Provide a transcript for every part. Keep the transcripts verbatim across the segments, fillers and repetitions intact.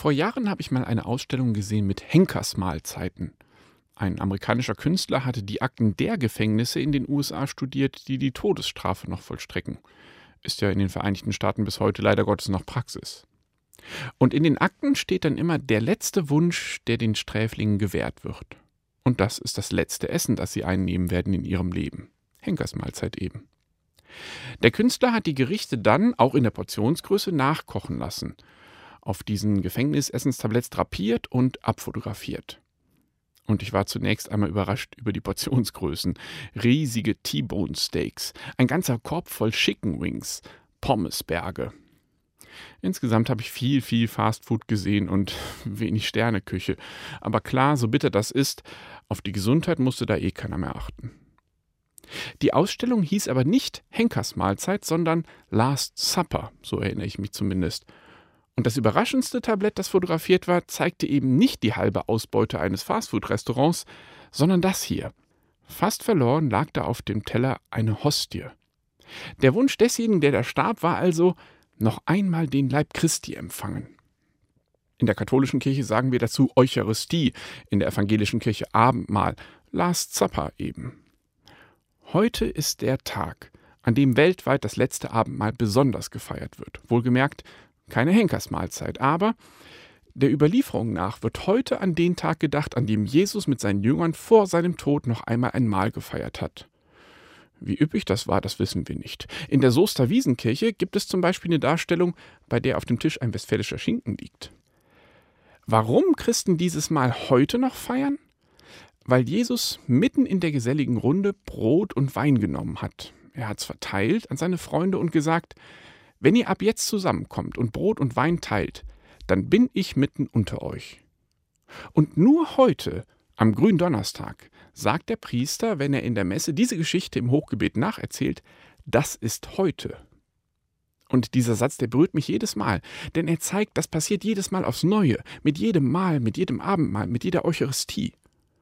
Vor Jahren habe ich mal eine Ausstellung gesehen mit Henkersmahlzeiten. Ein amerikanischer Künstler hatte die Akten der Gefängnisse in den U S A studiert, die die Todesstrafe noch vollstrecken. Ist ja in den Vereinigten Staaten bis heute leider Gottes noch Praxis. Und in den Akten steht dann immer der letzte Wunsch, der den Sträflingen gewährt wird. Und das ist das letzte Essen, das sie einnehmen werden in ihrem Leben. Henkersmahlzeit eben. Der Künstler hat die Gerichte dann, auch in der Portionsgröße, nachkochen lassen. Auf diesen Gefängnisessenstabletts drapiert und abfotografiert. Und ich war zunächst einmal überrascht über die Portionsgrößen. Riesige T-Bone Steaks, ein ganzer Korb voll Chicken Wings, Pommesberge. Insgesamt habe ich viel, viel Fastfood gesehen und wenig Sterneküche. Aber klar, so bitter das ist, auf die Gesundheit musste da eh keiner mehr achten. Die Ausstellung hieß aber nicht Henkersmahlzeit, sondern Last Supper, so erinnere ich mich zumindest. Und das überraschendste Tablett, das fotografiert war, zeigte eben nicht die halbe Ausbeute eines Fastfood-Restaurants, sondern das hier. Fast verloren lag da auf dem Teller eine Hostie. Der Wunsch desjenigen, der da starb, war also, noch einmal den Leib Christi empfangen. In der katholischen Kirche sagen wir dazu Eucharistie, in der evangelischen Kirche Abendmahl, Last Supper eben. Heute ist der Tag, an dem weltweit das letzte Abendmahl besonders gefeiert wird. Wohlgemerkt, keine Henkersmahlzeit, aber der Überlieferung nach wird heute an den Tag gedacht, an dem Jesus mit seinen Jüngern vor seinem Tod noch einmal ein Mahl gefeiert hat. Wie üppig das war, das wissen wir nicht. In der Soester Wiesenkirche gibt es zum Beispiel eine Darstellung, bei der auf dem Tisch ein westfälischer Schinken liegt. Warum Christen dieses Mahl heute noch feiern? Weil Jesus mitten in der geselligen Runde Brot und Wein genommen hat. Er hat es verteilt an seine Freunde und gesagt: Wenn ihr ab jetzt zusammenkommt und Brot und Wein teilt, dann bin ich mitten unter euch. Und nur heute, am Gründonnerstag, sagt der Priester, wenn er in der Messe diese Geschichte im Hochgebet nacherzählt: Das ist heute. Und dieser Satz, der berührt mich jedes Mal, denn er zeigt, das passiert jedes Mal aufs Neue, mit jedem Mahl, mit jedem Abendmahl, mit jeder Eucharistie.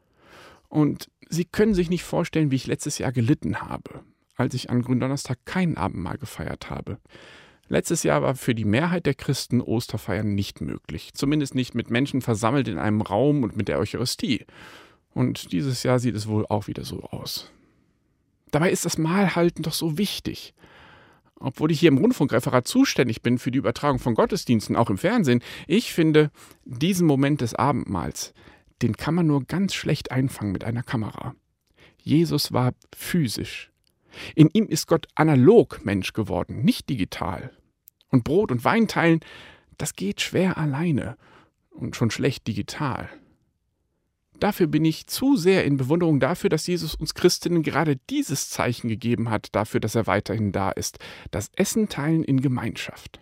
Und Sie können sich nicht vorstellen, wie ich letztes Jahr gelitten habe, als ich an Gründonnerstag kein Abendmahl gefeiert habe. Letztes Jahr war für die Mehrheit der Christen Osterfeiern nicht möglich, zumindest nicht mit Menschen versammelt in einem Raum und mit der Eucharistie. Und dieses Jahr sieht es wohl auch wieder so aus. Dabei ist das Mahlhalten doch so wichtig. Obwohl ich hier im Rundfunkreferat zuständig bin für die Übertragung von Gottesdiensten, auch im Fernsehen, ich finde, diesen Moment des Abendmahls, den kann man nur ganz schlecht einfangen mit einer Kamera. Jesus war physisch. In ihm ist Gott analog Mensch geworden, nicht digital. Und Brot und Wein teilen, das geht schwer alleine und schon schlecht digital. Dafür bin ich zu sehr in Bewunderung dafür, dass Jesus uns Christinnen gerade dieses Zeichen gegeben hat, dafür, dass er weiterhin da ist. Das Essen teilen in Gemeinschaft.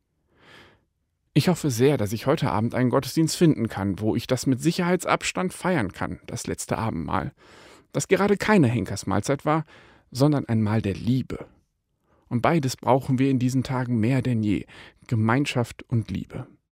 Ich hoffe sehr, dass ich heute Abend einen Gottesdienst finden kann, wo ich das mit Sicherheitsabstand feiern kann, das letzte Abendmahl. Das gerade keine Henkersmahlzeit war, sondern ein Mahl der Liebe. Und beides brauchen wir in diesen Tagen mehr denn je: Gemeinschaft und Liebe.